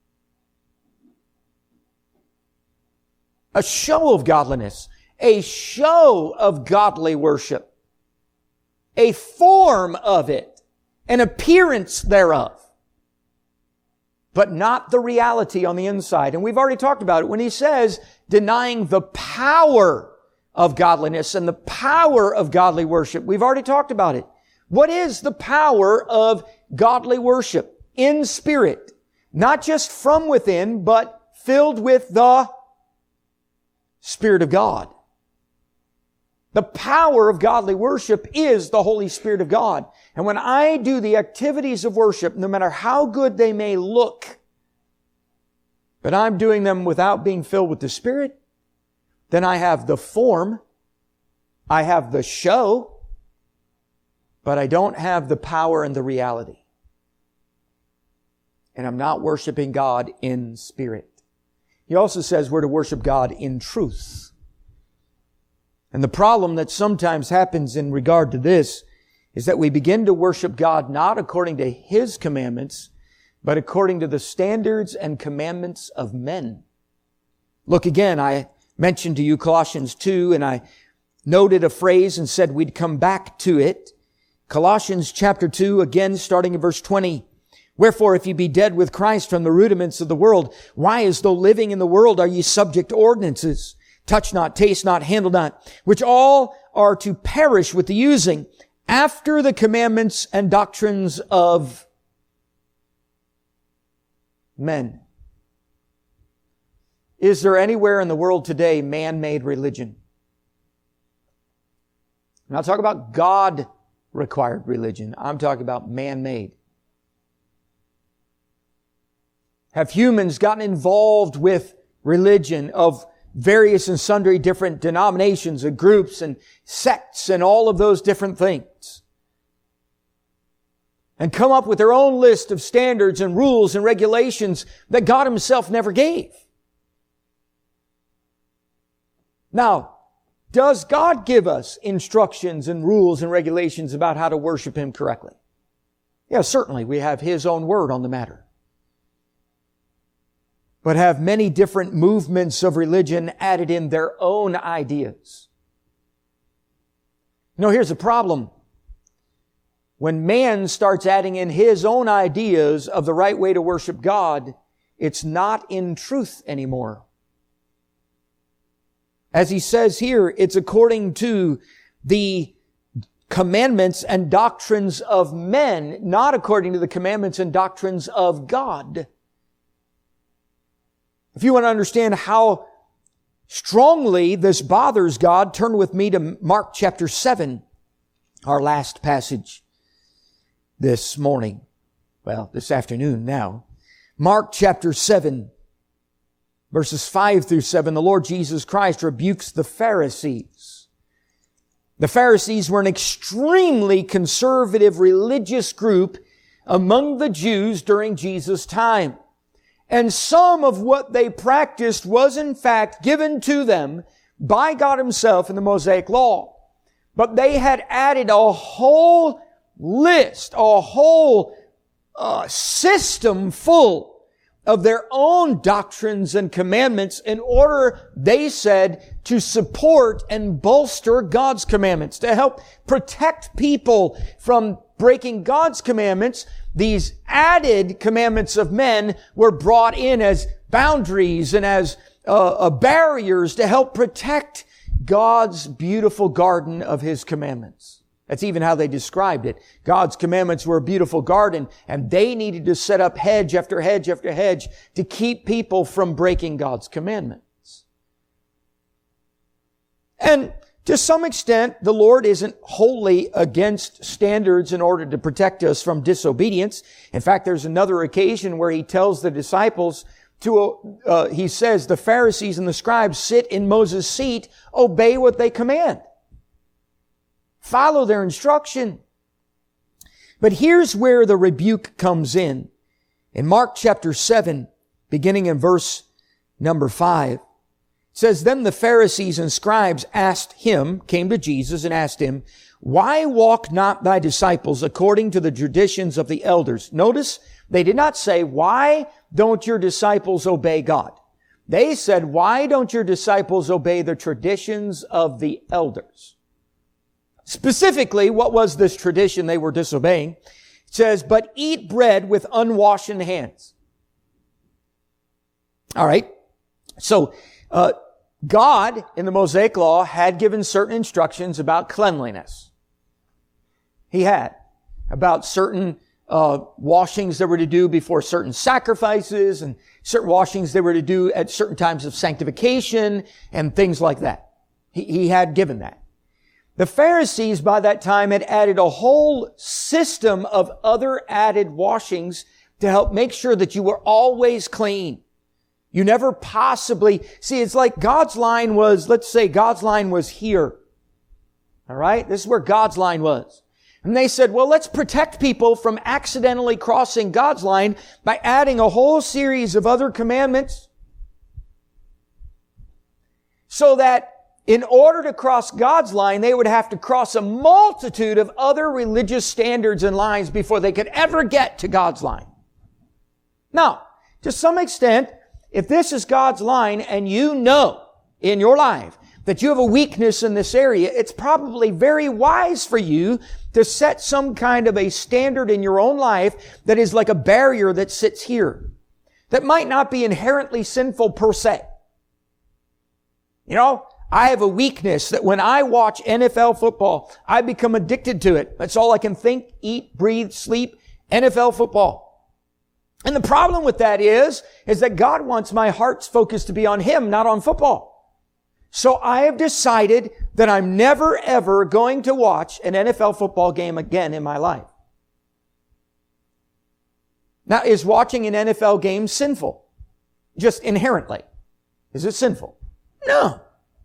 A show of godliness, a show of godly worship, a form of it, an appearance thereof, but not the reality on the inside. And we've already talked about it when he says denying the power of godliness and the power of godly worship. We've already talked about it. What is the power of godly worship? In spirit, not just from within, but filled with the Spirit of God. The power of godly worship is the Holy Spirit of God. And when I do the activities of worship, no matter how good they may look, but I'm doing them without being filled with the Spirit, then I have the form, I have the show, but I don't have the power and the reality. And I'm not worshiping God in spirit. He also says we're to worship God in truth. And the problem that sometimes happens in regard to this is that we begin to worship God not according to His commandments, but according to the standards and commandments of men. Look again, I mentioned to you Colossians 2, and I noted a phrase and said we'd come back to it. Colossians chapter 2, again starting in verse 20. Wherefore, if ye be dead with Christ from the rudiments of the world, why as though living in the world are ye subject to ordinances? Touch not, taste not, handle not, which all are to perish with the using, after the commandments and doctrines of men. Is there anywhere in the world today man-made religion? I'm not talking about God-required religion. I'm talking about man-made. Have humans gotten involved with religion of various and sundry different denominations and groups and sects and all of those different things, and come up with their own list of standards and rules and regulations that God Himself never gave? Now, does God give us instructions and rules and regulations about how to worship Him correctly? Yeah, certainly. We have His own word on the matter. But have many different movements of religion added in their own ideas. You know, here's the problem. When man starts adding in his own ideas of the right way to worship God, it's not in truth anymore. As he says here, it's according to the commandments and doctrines of men, not according to the commandments and doctrines of God. If you want to understand how strongly this bothers God, turn with me to Mark chapter 7, our last passage this morning. Well, this afternoon now. Mark chapter 7, verses 5 through 7, the Lord Jesus Christ rebukes the Pharisees. The Pharisees were an extremely conservative religious group among the Jews during Jesus' time. And some of what they practiced was in fact given to them by God Himself in the Mosaic Law. But they had added a whole list, a whole system full of their own doctrines and commandments in order, they said, to support and bolster God's commandments, to help protect people from breaking God's commandments. These added commandments of men were brought in as boundaries and as barriers to help protect God's beautiful garden of His commandments. That's even how they described it. God's commandments were a beautiful garden, and they needed to set up hedge after hedge after hedge to keep people from breaking God's commandments. And to some extent, the Lord isn't wholly against standards in order to protect us from disobedience. In fact, there's another occasion where He tells the disciples He says, the Pharisees and the scribes sit in Moses' seat, obey what they command. Follow their instruction. But here's where the rebuke comes in. In Mark chapter 7, beginning in verse number 5, it says, Then the Pharisees and scribes came to Jesus and asked Him, Why walk not thy disciples according to the traditions of the elders? Notice, they did not say, Why don't your disciples obey God? They said, Why don't your disciples obey the traditions of the elders? Specifically, what was this tradition they were disobeying? It says, But eat bread with unwashen hands. All right. So, God, in the Mosaic Law, had given certain instructions about cleanliness. He had. About certain washings they were to do before certain sacrifices, and certain washings they were to do at certain times of sanctification, and things like that. He had given that. The Pharisees, by that time, had added a whole system of other added washings to help make sure that you were always clean. You never possibly, see, it's like God's line was, let's say God's line was here. All right? This is where God's line was. And they said, well, let's protect people from accidentally crossing God's line by adding a whole series of other commandments. so that in order to cross God's line, they would have to cross a multitude of other religious standards and lines before they could ever get to God's line. Now, to some extent, if this is God's line and you know in your life that you have a weakness in this area, it's probably very wise for you to set some kind of a standard in your own life that is like a barrier that sits here, that might not be inherently sinful per se. You know, I have a weakness that when I watch NFL football, I become addicted to it. That's all I can think, eat, breathe, sleep, NFL football. And the problem with that is that God wants my heart's focus to be on Him, not on football. So I have decided that I'm never ever going to watch an NFL football game again in my life. Now, is watching an NFL game sinful? Just inherently. Is it sinful? No.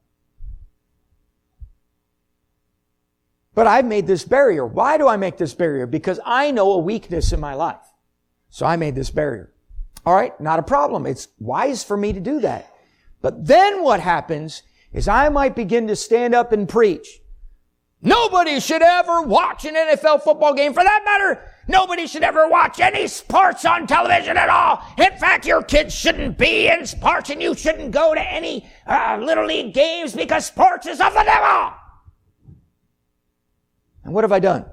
But I've made this barrier. Why do I make this barrier? Because I know a weakness in my life. So I made this barrier. All right, not a problem. It's wise for me to do that. But then what happens is I might begin to stand up and preach. Nobody should ever watch an NFL football game. For that matter, nobody should ever watch any sports on television at all. In fact, your kids shouldn't be in sports and you shouldn't go to any Little League games because sports is of the devil. And what have I done?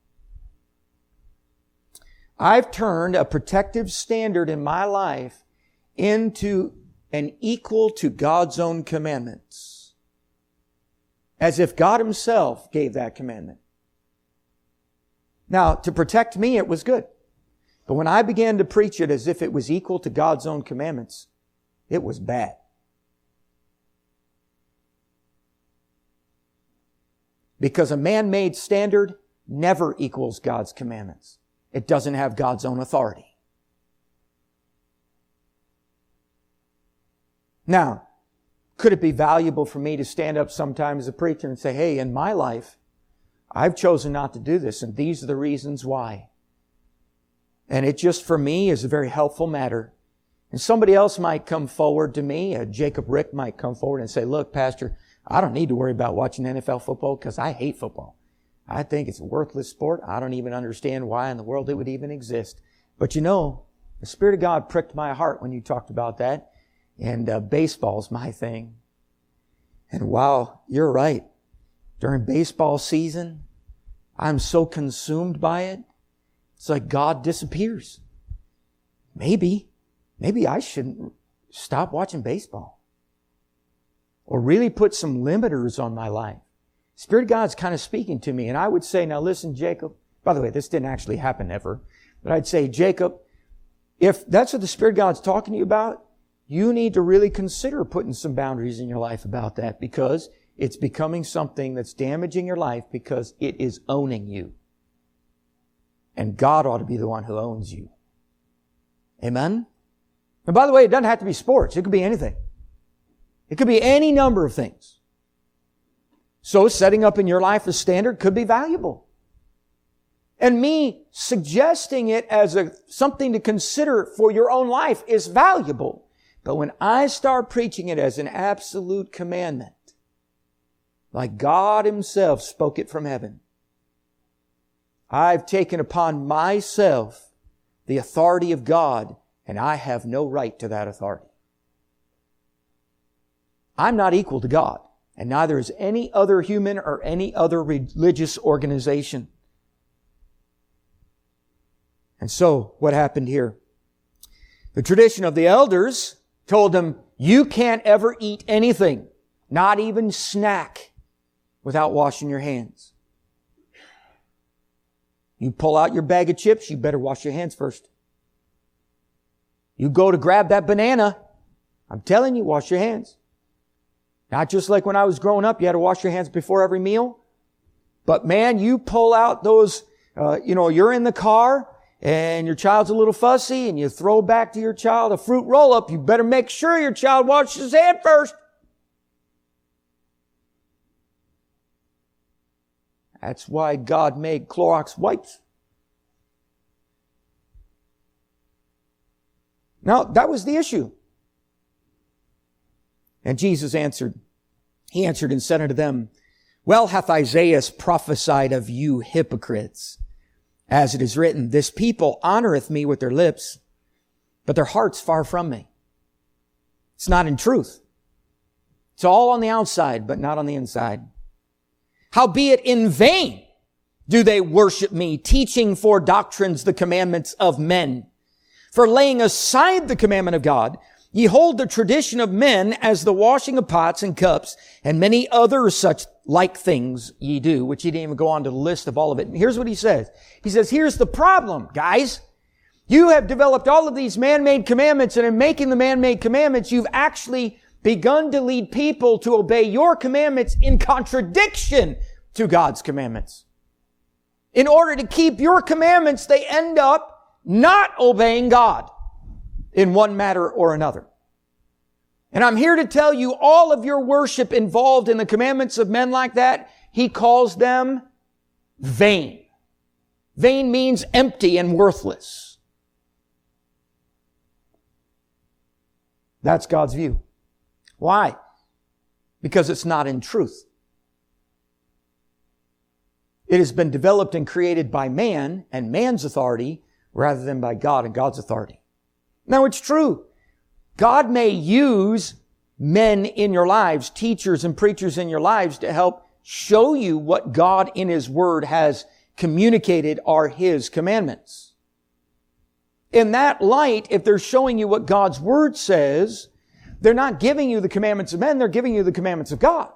I've turned a protective standard in my life into an equal to God's own commandments. As if God Himself gave that commandment. Now, to protect me, it was good. But when I began to preach it as if it was equal to God's own commandments, it was bad. Because a man-made standard never equals God's commandments. It doesn't have God's own authority. Now, could it be valuable for me to stand up sometime as a preacher and say, hey, in my life, I've chosen not to do this, and these are the reasons why. And it just, for me, is a very helpful matter. And somebody else might come forward to me, Jacob Rick might come forward and say, look, Pastor, I don't need to worry about watching NFL football because I hate football. I think it's a worthless sport. I don't even understand why in the world it would even exist. But you know, the Spirit of God pricked my heart when you talked about that. And baseball's my thing. And wow, you're right. During baseball season, I'm so consumed by it. It's like God disappears. Maybe I shouldn't stop watching baseball. Or really put some limiters on my life. Spirit of God's kind of speaking to me. And I would say, now listen, Jacob. By the way, this didn't actually happen ever. But I'd say, Jacob, if that's what the Spirit of God's talking to you about, you need to really consider putting some boundaries in your life about that, because it's becoming something that's damaging your life because it is owning you. And God ought to be the one who owns you. Amen? And by the way, it doesn't have to be sports. It could be anything. It could be any number of things. So setting up in your life a standard could be valuable. And me suggesting it as something to consider for your own life is valuable. But when I start preaching it as an absolute commandment, like God Himself spoke it from heaven, I've taken upon myself the authority of God, and I have no right to that authority. I'm not equal to God, and neither is any other human or any other religious organization. And so, what happened here? The tradition of the elders told them, you can't ever eat anything, not even snack, without washing your hands. You pull out your bag of chips, you better wash your hands first. You go to grab that banana, I'm telling you, wash your hands. Not just like when I was growing up, you had to wash your hands before every meal. But man, you pull out those, you're in the car and your child's a little fussy and you throw back to your child a fruit roll-up. You better make sure your child washes his hand first. That's why God made Clorox wipes. Now, that was the issue. And Jesus answered, He answered and said unto them, Well hath Isaiah prophesied of you hypocrites, as it is written, This people honoreth me with their lips, but their heart's far from me. It's not in truth. It's all on the outside, but not on the inside. Howbeit in vain do they worship me, teaching for doctrines the commandments of men. For laying aside the commandment of God, ye hold the tradition of men as the washing of pots and cups, and many other such like things ye do, which he didn't even go on to the list of all of it. And here's what he says. He says, here's the problem, guys. You have developed all of these man-made commandments, and in making the man-made commandments, you've actually begun to lead people to obey your commandments in contradiction to God's commandments. In order to keep your commandments, they end up not obeying God in one matter or another. And I'm here to tell you, all of your worship involved in the commandments of men like that, he calls them vain. Vain means empty and worthless. That's God's view. Why? Because it's not in truth. It has been developed and created by man and man's authority rather than by God and God's authority. Now, it's true. God may use men in your lives, teachers and preachers in your lives, to help show you what God in His Word has communicated are His commandments. In that light, if they're showing you what God's Word says, they're not giving you the commandments of men, they're giving you the commandments of God.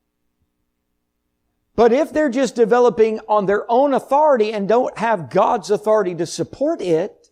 But if they're just developing on their own authority and don't have God's authority to support it,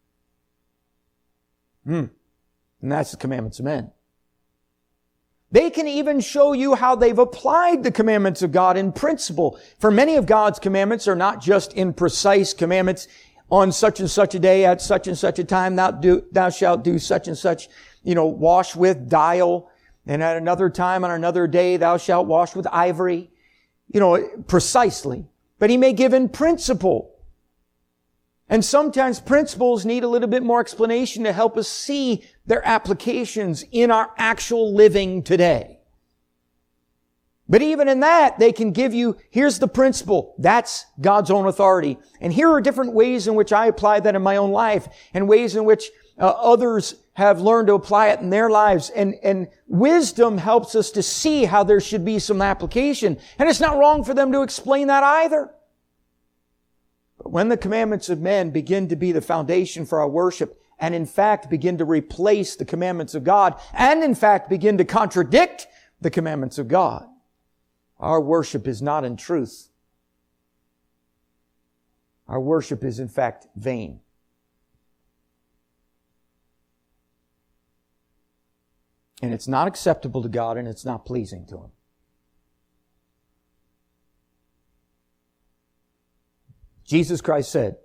and that's the commandments of men. They can even show you how they've applied the commandments of God in principle. For many of God's commandments are not just in precise commandments. On such and such a day, at such and such a time, thou shalt do such and such, wash with dial. And at another time, on another day, thou shalt wash with ivory. Precisely. But He may give in principle. And sometimes principles need a little bit more explanation to help us see their applications in our actual living today. But even in that, they can give you, here's the principle. That's God's own authority. And here are different ways in which I apply that in my own life, and ways in which others have learned to apply it in their lives. And wisdom helps us to see how there should be some application. And it's not wrong for them to explain that either. But when the commandments of men begin to be the foundation for our worship, and in fact begin to replace the commandments of God, and in fact begin to contradict the commandments of God, our worship is not in truth. Our worship is in fact vain. And it's not acceptable to God, and it's not pleasing to Him. Jesus Christ said,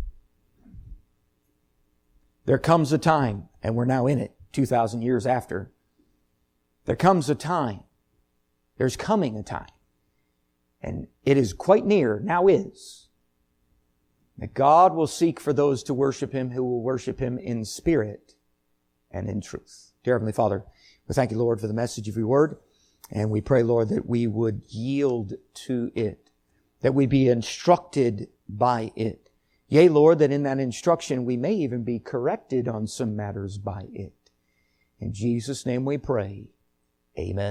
there comes a time, and we're now in it, 2,000 years after. There comes a time, there's coming a time, and it is quite near, now is, that God will seek for those to worship Him who will worship Him in spirit and in truth. Dear Heavenly Father, we thank You, Lord, for the message of Your Word, and we pray, Lord, that we would yield to it, that we be instructed by it. Yea, Lord, that in that instruction we may even be corrected on some matters by it. In Jesus' name we pray. Amen.